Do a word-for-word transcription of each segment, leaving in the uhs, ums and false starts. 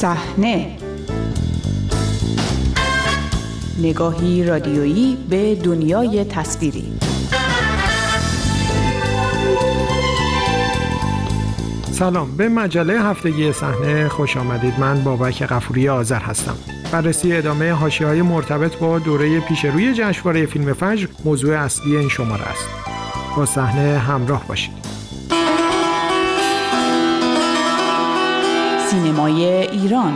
صحنه، نگاهی رادیویی به دنیای تصویری. سلام، به مجله هفتگی صحنه خوش آمدید. من بابک غفوری آذر هستم. بررسی ادامه حاشیه‌های مرتبط با دوره پیشروی جشنواره فیلم فجر موضوع اصلی این شماره است. با صحنه همراه باشید. سینمای ایران.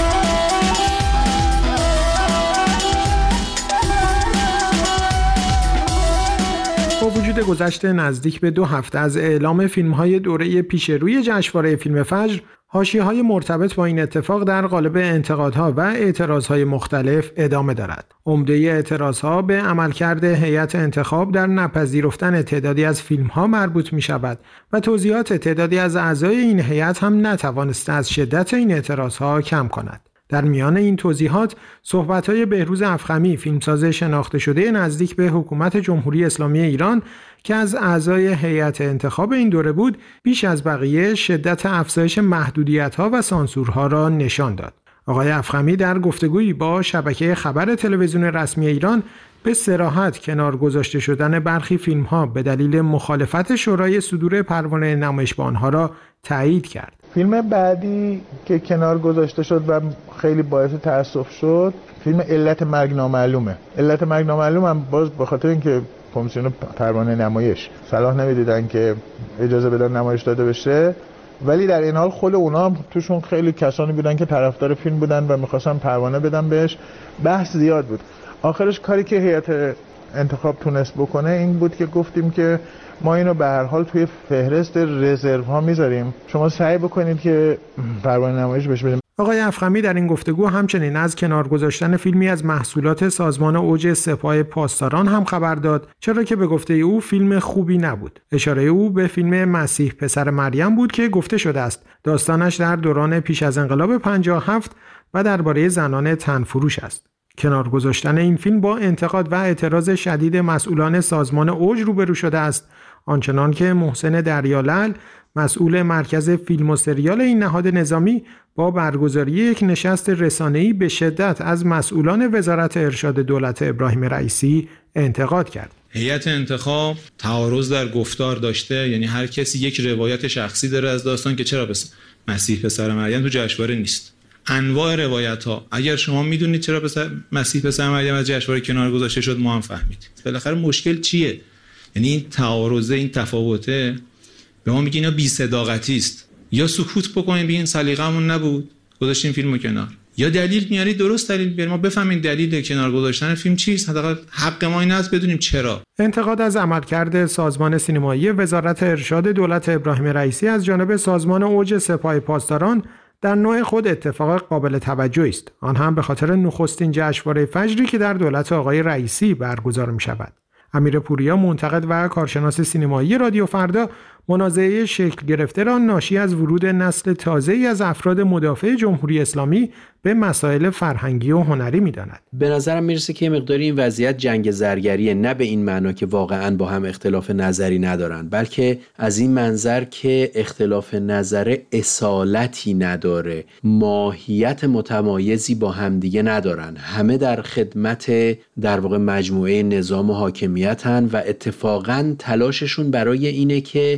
با وجود گذشت نزدیک به دو هفته از اعلام فیلم‌های دوره پیشروی جشنواره فیلم فجر، حاشیه‌های مرتبط با این اتفاق در قالب انتقادها و اعتراضهای مختلف ادامه دارد. عمده اعتراضها به عملکرد هیئت انتخاب در نپذیرفتن تعدادی از فیلم‌ها مربوط می‌شود و توضیحات تعدادی از اعضای این هیئت هم نتوانسته از شدت این اعتراضها کم کند. در میان این توضیحات، صحبت‌های بهروز افخمی، فیلمساز شناخته شده نزدیک به حکومت جمهوری اسلامی ایران که از اعضای هیئت انتخاب این دوره بود، بیش از بقیه شدت افزایش محدودیت‌ها و سانسورها را نشان داد. آقای افخمی در گفتگویی با شبکه خبر تلویزیون رسمی ایران به صراحت کنار گذاشته شدن برخی فیلم‌ها به دلیل مخالفت شورای صدور پروانه نمایش با آنها را تایید کرد. فیلم بعدی که کنار گذاشته شد و خیلی باعث تأسف شد، فیلم علت مرگ نامعلومه. علت مرگ نامعلوم هم باز به خاطر اینکه کمیسیون پروانه نمایش صلاح نمیدیدن که اجازه بدن نمایش داده بشه، ولی در این حال خود اونا هم توشون خیلی کسانی بودن که طرفدار فیلم بودن و می‌خواستن پروانه بدن بهش. بحث زیاد بود. آخرش کاری که هیئت انتخاب تونست بکنه این بود که گفتیم که ما اینو به هر حال توی فهرست رزرو ها میذاریم، شما سعی بکنید که پروانه نمایش بشه بدیم. آقای افخمی در این گفتگو همچنین از کنار گذاشتن فیلمی از محصولات سازمان اوج سپاه پاسداران هم خبر داد، چرا که به گفته او فیلم خوبی نبود. اشاره او به فیلم مسیح پسر مریم بود که گفته شده است داستانش در دوران پیش از انقلاب پنجاه و هفت و درباره زنان تنفروش است. کنار گذاشتن این فیلم با انتقاد و اعتراض شدید مسئولان سازمان اوج روبرو شده است، آنچنان که محسن دریالعل، مسئول مرکز فیلم و سریال این نهاد نظامی، با برگزاری یک نشست رسانه‌ای به شدت از مسئولان وزارت ارشاد دولت ابراهیم رئیسی انتقاد کرد. هیئت انتخاب تعارض در گفتار داشته، یعنی هر کسی یک روایت شخصی داره از داستان که چرا پس مسیح پسر مریم تو جشنواره نیست. انواع روایت ها، اگر شما میدونید چرا پسر مسیح پسر مریم از جشنواره کنار گذاشته شد، ما هم فهمیدیم. بالاخره مشکل چیه؟ یعنی این تعارضه، این تفاوته به ما میگه اینا بی صداقتی است. یا سکوت بکنین بگین سلیقه‌مون نبود گذاشتیم فیلمو کنار، یا دلیل میاری درست دلیل بیاریم ما بفهمیم دلیل کنار گذاشتن فیلم چیست. حداقل حق ما این است بدونیم چرا. انتقاد از عملکرد سازمان سینمایی وزارت ارشاد دولت ابراهیم رئیسی از جانب سازمان اوج سپاه پاسداران در نوع خود اتفاق قابل توجهی است، آن هم به خاطر نخستین جشنواره فجری که در دولت آقای رئیسی برگزار می شود. امیر پوریا، منتقد و کارشناس سینمایی رادیو فردا، منازعه شکل گرفته را ناشی از ورود نسل تازه‌ای از افراد مدافع جمهوری اسلامی به مسائل فرهنگی و هنری می‌داند. به نظرم میرسه که مقداری این وضعیت جنگ زرگریه، نه به این معنا که واقعاً با هم اختلاف نظری ندارن، بلکه از این منظر که اختلاف نظر اصالتی نداره، ماهیت متمایزی با همدیگه ندارن، همه در خدمت در واقع مجموعه نظام و حاکمیتن و اتفاقاً تلاششون برای اینه که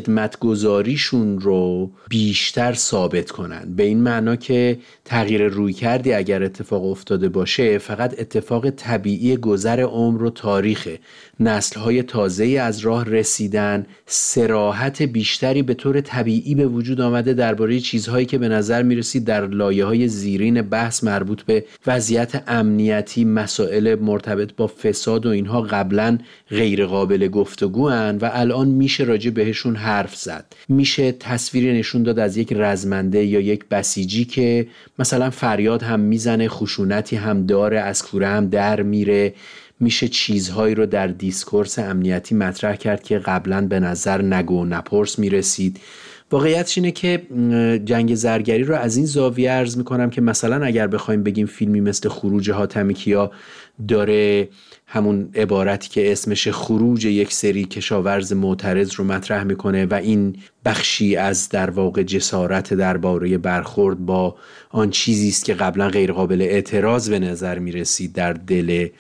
خدمتگزاریشون رو بیشتر ثابت کنن، به این معنا که تغییر روی کردی اگر اتفاق افتاده باشه فقط اتفاق طبیعی گذر عمر و تاریخه. نسل‌های تازه‌ای از راه رسیدن، صراحت بیشتری به طور طبیعی به وجود آمده درباره چیزهایی که به نظر می‌رسید در لایه‌های زیرین بحث مربوط به وضعیت امنیتی، مسائل مرتبط با فساد و اینها قبلاً غیر قابل گفتگوان و الان میشه راجع بهشون حرف زد. میشه تصویری نشون داد از یک رزمنده یا یک بسیجی که مثلا فریاد هم میزنه، خشونتی هم داره، از کوره هم در میره. میشه چیزهایی رو در دیسکورس امنیتی مطرح کرد که قبلا به نظر نگو و نپرس میرسید واقعیتش اینه که جنگ زرگری رو از این زاویه عرض میکنم که مثلا اگر بخوایم بگیم فیلمی مثل خروج حاتمی کیا داره همون عبارتی که اسمش خروج یک سری کشاورز معترض رو مطرح میکنه و این بخشی از در واقع جسارت درباره برخورد با آن چیزی است که قبلا غیر قابل اعتراض به نظر میرسید در دل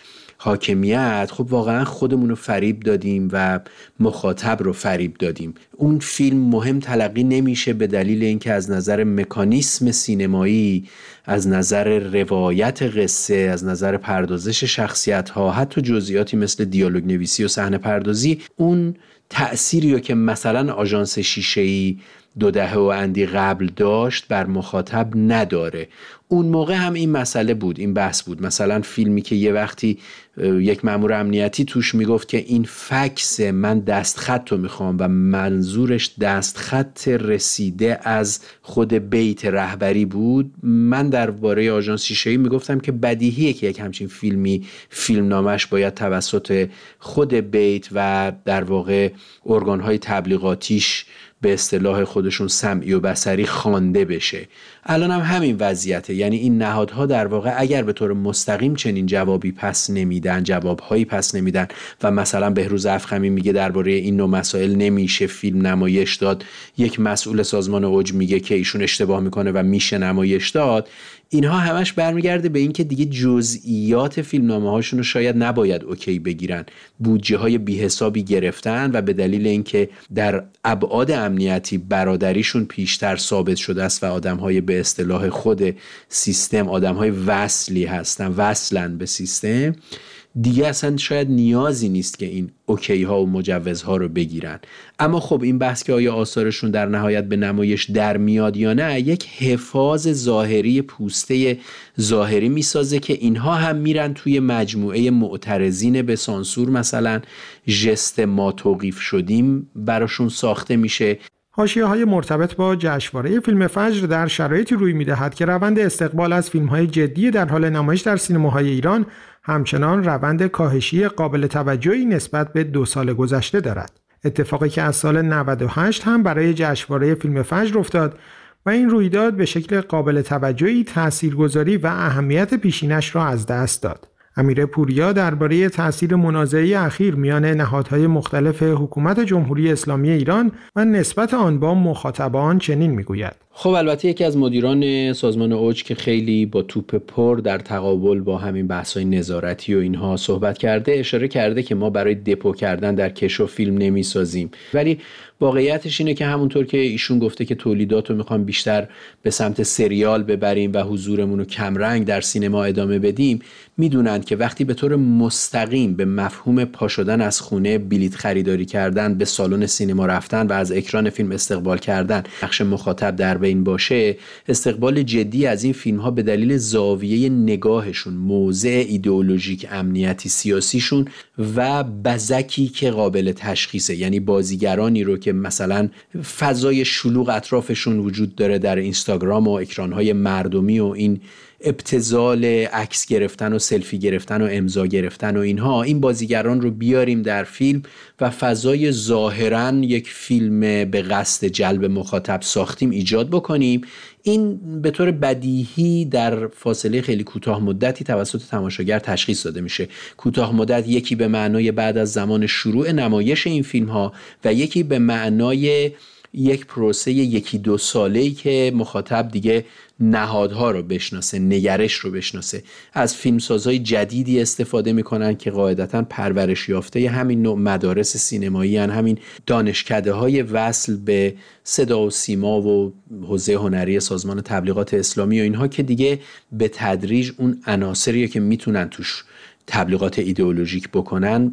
حاکمیت، خب واقعا خودمون رو فریب دادیم و مخاطب رو فریب دادیم. اون فیلم مهم تلقی نمیشه به دلیل اینکه از نظر مکانیسم سینمایی، از نظر روایت قصه، از نظر پردازش شخصیت ها، حتی جزئیاتی مثل دیالوگ نویسی و صحنه پردازی اون تأثیری رو که مثلا آژانس شیشه‌ای دو دهه و اندی قبل داشت بر مخاطب نداره. اون موقع هم این مسئله بود، این بحث بود. مثلا فیلمی که یه وقتی یک مأمور امنیتی توش میگفت که این فکس من دستخط رو میخوام و منظورش دستخط رسیده از خود بیت رهبری بود، من درباره آژانس شیشه‌ای میگفتم که بدیهیه که یک همچین فیلمی فیلم نامش باید توسط خود بیت و در واقع ارگان‌های تبلیغاتیش به اصطلاح خودشون سمعی و بصری خوانده بشه. الان هم همین وضعیته، یعنی این نهادها در واقع اگر به طور مستقیم چنین جوابی پس نمیدن، جوابهایی پس نمیدن و مثلا بهروز افخمی میگه درباره این نوع مسائل نمیشه فیلم نمایش داد، یک مسئول سازمان اوج میگه که ایشون اشتباه میکنه و میشه نمایش داد، اینها همش برمیگرده به این که دیگه جزئیات فیلمنامه هاشون رو شاید نباید اوکی بگیرن. بودجه های بی حسابی گرفتن و به دلیل اینکه در ابعاد امنیتی برادریشون پیشتر ثابت شده است و آدم های به اصطلاح خود سیستم آدم های وصلی هستن، وصلن به سیستم، دیگه اصلا شاید نیازی نیست که این اوکی ها و مجوزها رو بگیرن. اما خب این بحث که آیا آثارشون در نهایت به نمایش در میاد یا نه، یک حفاظ ظاهری پوسته ظاهری میسازه که اینها هم میرن توی مجموعه معترضین به سانسور، مثلا ژست ما توقیف شدیم براشون ساخته میشه. حاشیه‌های مرتبط با جشنواره فیلم فجر در شرایطی روی می‌دهد که روند استقبال از فیلم‌های جدی در حال نمایش در سینماهای ایران همچنان روند کاهشی قابل توجهی نسبت به دو سال گذشته دارد. اتفاقی که از سال نود و هشت هم برای جشنواره فیلم فجر افتاد و این رویداد به شکل قابل توجهی تاثیرگذاری و اهمیت پیشینش را از دست داد. امیر پوریا درباره تأثیر منازعه اخیر میان نهادهای مختلف حکومت جمهوری اسلامی ایران و نسبت آن با مخاطبان چنین میگوید: خب البته یکی از مدیران سازمان اوج که خیلی با توپ پر در تقابل با همین بحث‌های نظارتی و اینها صحبت کرده، اشاره کرده که ما برای دپو کردن در کشو فیلم نمی‌سازیم، ولی واقعیتش اینه که همونطور که ایشون گفته که تولیدات رو میخوام بیشتر به سمت سریال ببریم و حضورمون رو کمرنگ در سینما ادامه بدیم، میدونند که وقتی به طور مستقیم به مفهوم پا شدن از خونه، بلیط خریداری کردن، به سالن سینما رفتن و از اکران فیلم استقبال کردن نقش مخاطب در بین باشه، استقبال جدی از این فیلم ها به دلیل زاویه نگاهشون، موضع ایدئولوژیک امنیتی سیاسیشون و بزکی که قابل تشخیصه، یعنی بازیگرانی رو که مثلا فضای شلوغ اطرافشون وجود داره در اینستاگرام و اکرانهای مردمی و این ابتذال عکس گرفتن و سلفی گرفتن و امضا گرفتن و اینها، این بازیگران رو بیاریم در فیلم و فضای ظاهراً یک فیلم به قصد جلب مخاطب ساختیم ایجاد بکنیم. این به طور بدیهی در فاصله خیلی کوتاه مدتی توسط تماشاگر تشخیص داده میشه. کوتاه مدت یکی به معنای بعد از زمان شروع نمایش این فیلم ها و یکی به معنای یک پروسه یکی دو ساله‌ای که مخاطب دیگه نهادها رو بشناسه، نگرش رو بشناسه. از فیلمسازهای جدیدی استفاده میکنن که قاعدتاً پرورش یافته همین نوع مدارس سینمایی هن، همین دانشکده های وصل به صدا و سیما و حوزه هنری سازمان تبلیغات اسلامی و اینها که دیگه به تدریج اون عناصریه که میتونن توش تبلیغات ایدئولوژیک بکنن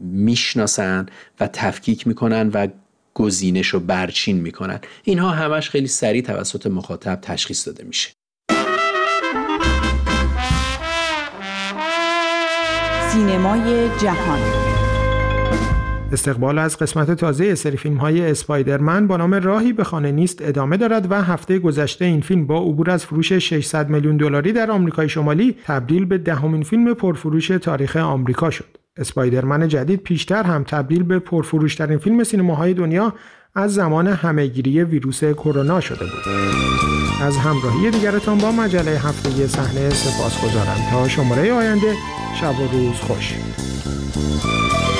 میشناسن و تفکیک میکنن و گزینش رو برچین میکنن. اینها همش خیلی سریع توسط مخاطب تشخیص داده میشه. سینمای جهان. استقبال از قسمت تازه سری فیلم‌های اسپایدرمن با نام راهی به خانه نیست ادامه دارد و هفته گذشته این فیلم با عبور از فروش ششصد میلیون دلاری در آمریکای شمالی تبدیل به دهمین فیلم پرفروش تاریخ آمریکا شد. اسپایدرمن جدید پیشتر هم تبدیل به پرفروش‌ترین فیلم سینماهای دنیا از زمان همهگیری ویروس کرونا شده بود. از همراهی دیگرتان با مجله هفتگی صحنه سپاسگزارم. تا شماره آینده، شب و روز خوش.